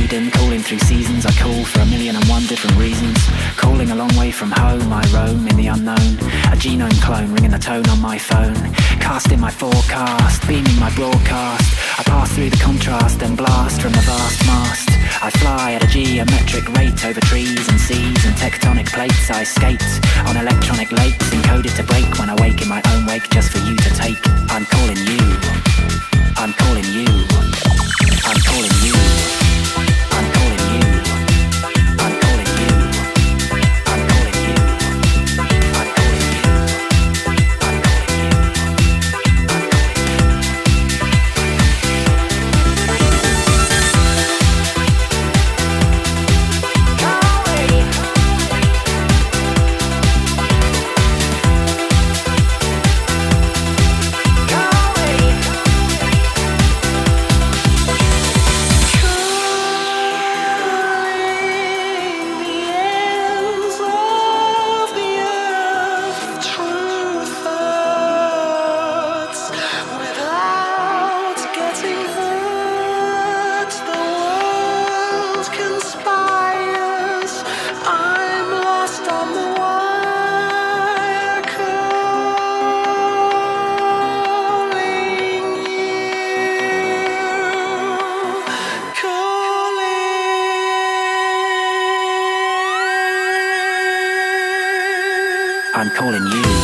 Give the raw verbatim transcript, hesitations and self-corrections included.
freedom, calling through seasons. I call for a million and one different reasons. Calling a long way from home, I roam in the unknown. A genome clone ringing the tone on my phone. Casting my forecast, beaming my broadcast. I pass through the contrast and blast from the vast mast. I fly at a geometric rate over trees and seas and tectonic plates. I skate on electronic lakes, encoded to break when I wake in my own wake, just for you to take. I'm calling you. I'm calling you. I'm calling you. I'm calling you. I'm calling you. I'm calling you. I'm calling you. I'm calling you. I'm calling you.